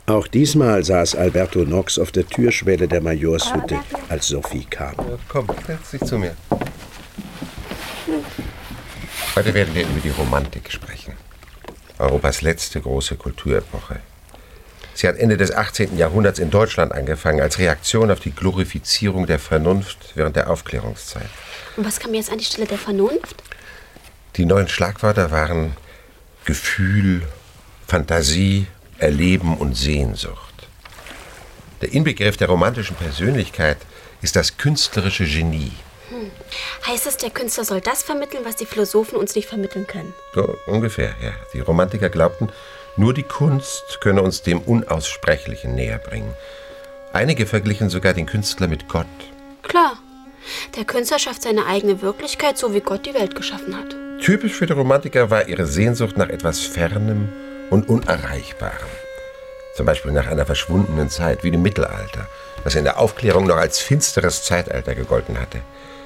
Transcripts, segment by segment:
Auch diesmal saß Alberto Nox auf der Türschwelle der Majorshütte, als Sophie kam. Ja, komm, setz dich zu mir. Heute werden wir über die Romantik sprechen. Europas letzte große Kulturepoche. Sie hat Ende des 18. Jahrhunderts in Deutschland angefangen, als Reaktion auf die Glorifizierung der Vernunft während der Aufklärungszeit. Und was kam jetzt an die Stelle der Vernunft? Die neuen Schlagwörter waren Gefühl, Fantasie, Erleben und Sehnsucht. Der Inbegriff der romantischen Persönlichkeit ist das künstlerische Genie. Heißt es, der Künstler soll das vermitteln, was die Philosophen uns nicht vermitteln können? So ungefähr, ja. Die Romantiker glaubten, nur die Kunst könne uns dem Unaussprechlichen näher bringen. Einige verglichen sogar den Künstler mit Gott. Klar. Der Künstler schafft seine eigene Wirklichkeit, so wie Gott die Welt geschaffen hat. Typisch für die Romantiker war ihre Sehnsucht nach etwas Fernem und Unerreichbarem. Zum Beispiel nach einer verschwundenen Zeit, wie dem Mittelalter, das in der Aufklärung noch als finsteres Zeitalter gegolten hatte.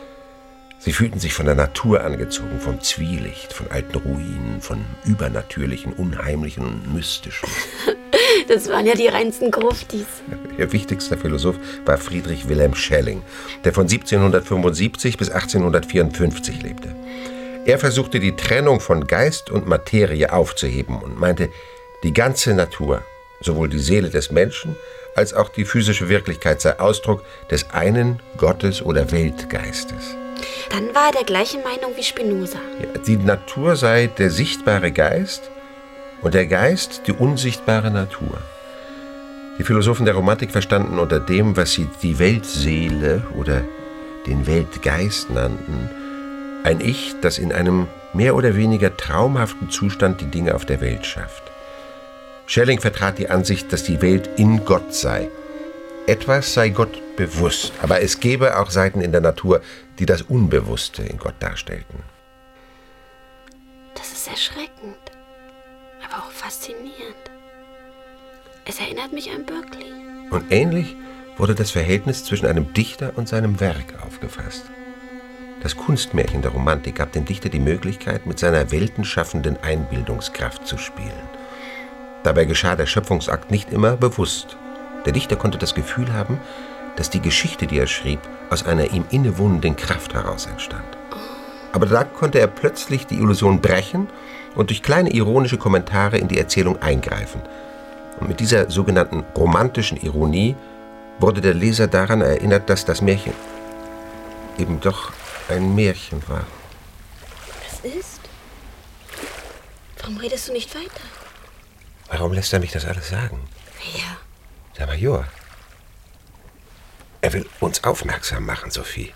Sie fühlten sich von der Natur angezogen, vom Zwielicht, von alten Ruinen, von Übernatürlichen, Unheimlichen und Mystischen. Das waren ja die reinsten Gruftis. Ihr wichtigster Philosoph war Friedrich Wilhelm Schelling, der von 1775 bis 1854 lebte. Er versuchte, die Trennung von Geist und Materie aufzuheben und meinte, die ganze Natur, sowohl die Seele des Menschen als auch die physische Wirklichkeit sei Ausdruck des einen Gottes oder Weltgeistes. Dann war er der gleichen Meinung wie Spinoza. Ja, die Natur sei der sichtbare Geist und der Geist die unsichtbare Natur. Die Philosophen der Romantik verstanden unter dem, was sie die Weltseele oder den Weltgeist nannten, ein Ich, das in einem mehr oder weniger traumhaften Zustand die Dinge auf der Welt schafft. Schelling vertrat die Ansicht, dass die Welt in Gott sei. Etwas sei Gott bewusst, aber es gäbe auch Seiten in der Natur, die das Unbewusste in Gott darstellten. Das ist erschreckend, aber auch faszinierend. Es erinnert mich an Berkeley. Und ähnlich wurde das Verhältnis zwischen einem Dichter und seinem Werk aufgefasst. Das Kunstmärchen der Romantik gab dem Dichter die Möglichkeit, mit seiner weltenschaffenden Einbildungskraft zu spielen. Dabei geschah der Schöpfungsakt nicht immer bewusst. Der Dichter konnte das Gefühl haben, dass die Geschichte, die er schrieb, aus einer ihm innewohnenden Kraft heraus entstand. Aber dann konnte er plötzlich die Illusion brechen und durch kleine ironische Kommentare in die Erzählung eingreifen. Und mit dieser sogenannten romantischen Ironie wurde der Leser daran erinnert, dass das Märchen eben doch ein Märchen war. Was ist? Warum redest du nicht weiter? Warum lässt er mich das alles sagen? Ja. Der Major. Er will uns aufmerksam machen, Sophie.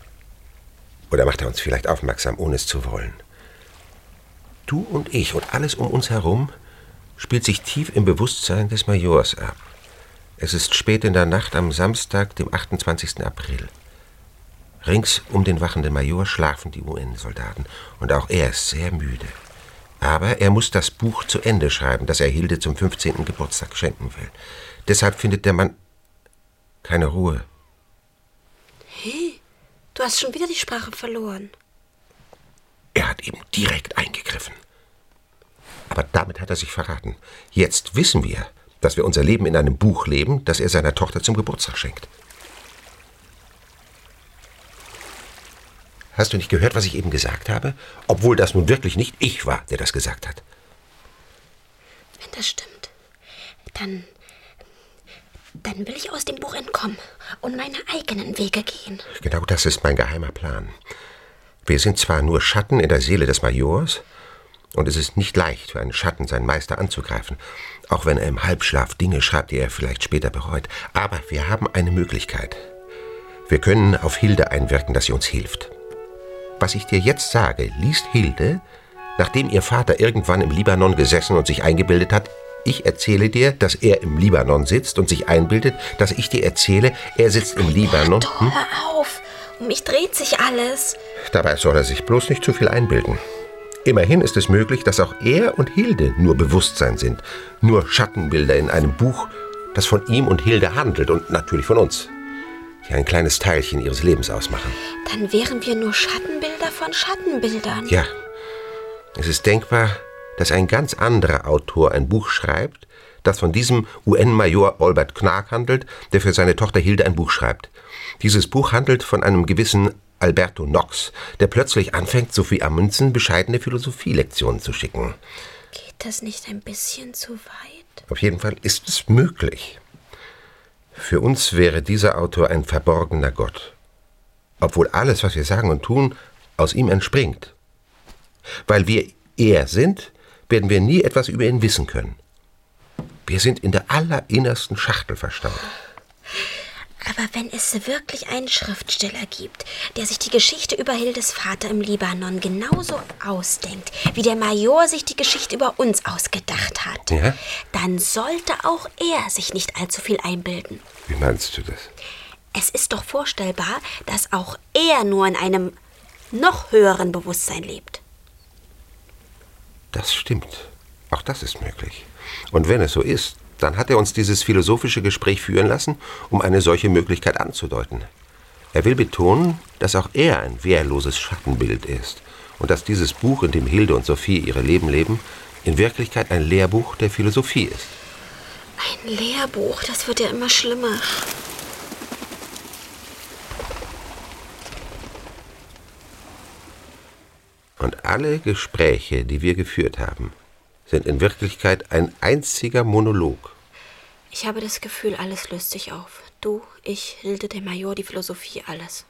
Oder macht er uns vielleicht aufmerksam, ohne es zu wollen? Du und ich und alles um uns herum spielt sich tief im Bewusstsein des Majors ab. Es ist spät in der Nacht am Samstag, dem 28. April. Rings um den wachenden Major schlafen die UN-Soldaten und auch er ist sehr müde. Aber er muss das Buch zu Ende schreiben, das er Hilde zum 15. Geburtstag schenken will. Deshalb findet der Mann keine Ruhe. Hey, du hast schon wieder die Sprache verloren. Er hat eben direkt eingegriffen. Aber damit hat er sich verraten. Jetzt wissen wir, dass wir unser Leben in einem Buch leben, das er seiner Tochter zum Geburtstag schenkt. Hast du nicht gehört, was ich eben gesagt habe? Obwohl das nun wirklich nicht ich war, der das gesagt hat. Wenn das stimmt, dann will ich aus dem Buch entkommen und meine eigenen Wege gehen. Genau das ist mein geheimer Plan. Wir sind zwar nur Schatten in der Seele des Majors, und es ist nicht leicht für einen Schatten, seinen Meister anzugreifen, auch wenn er im Halbschlaf Dinge schreibt, die er vielleicht später bereut. Aber wir haben eine Möglichkeit. Wir können auf Hilde einwirken, dass sie uns hilft. Was ich dir jetzt sage, liest Hilde, nachdem ihr Vater irgendwann im Libanon gesessen und sich eingebildet hat, ich erzähle dir, dass er im Libanon sitzt und sich einbildet, dass ich dir erzähle, er sitzt im Libanon. Hör auf, um mich dreht sich alles. Dabei soll er sich bloß nicht zu viel einbilden. Immerhin ist es möglich, dass auch er und Hilde nur Bewusstsein sind, nur Schattenbilder in einem Buch, das von ihm und Hilde handelt und natürlich von uns, die ein kleines Teilchen ihres Lebens ausmachen. Dann wären wir nur Schattenbilder von Schattenbildern. Ja, es ist denkbar, dass ein ganz anderer Autor ein Buch schreibt, das von diesem UN-Major Albert Knark handelt, der für seine Tochter Hilde ein Buch schreibt. Dieses Buch handelt von einem gewissen Alberto Knox, der plötzlich anfängt, Sophie Amundsen bescheidene Philosophielektionen zu schicken. Geht das nicht ein bisschen zu weit? Auf jeden Fall ist es möglich. Für uns wäre dieser Autor ein verborgener Gott, obwohl alles, was wir sagen und tun, aus ihm entspringt. Weil wir er sind, werden wir nie etwas über ihn wissen können. Wir sind in der allerinnersten Schachtel verstaut. Aber wenn es wirklich einen Schriftsteller gibt, der sich die Geschichte über Hildes Vater im Libanon genauso ausdenkt, wie der Major sich die Geschichte über uns ausgedacht hat, Ja? dann sollte auch er sich nicht allzu viel einbilden. Wie meinst du das? Es ist doch vorstellbar, dass auch er nur in einem noch höheren Bewusstsein lebt. Das stimmt. Auch das ist möglich. Und wenn es so ist, dann hat er uns dieses philosophische Gespräch führen lassen, um eine solche Möglichkeit anzudeuten. Er will betonen, dass auch er ein wehrloses Schattenbild ist und dass dieses Buch, in dem Hilde und Sophie ihre Leben leben, in Wirklichkeit ein Lehrbuch der Philosophie ist. Ein Lehrbuch, das wird ja immer schlimmer. Und alle Gespräche, die wir geführt haben, sind in Wirklichkeit ein einziger Monolog. Ich habe das Gefühl, alles löst sich auf. Du, ich, Hilde, der Major, die Philosophie, alles.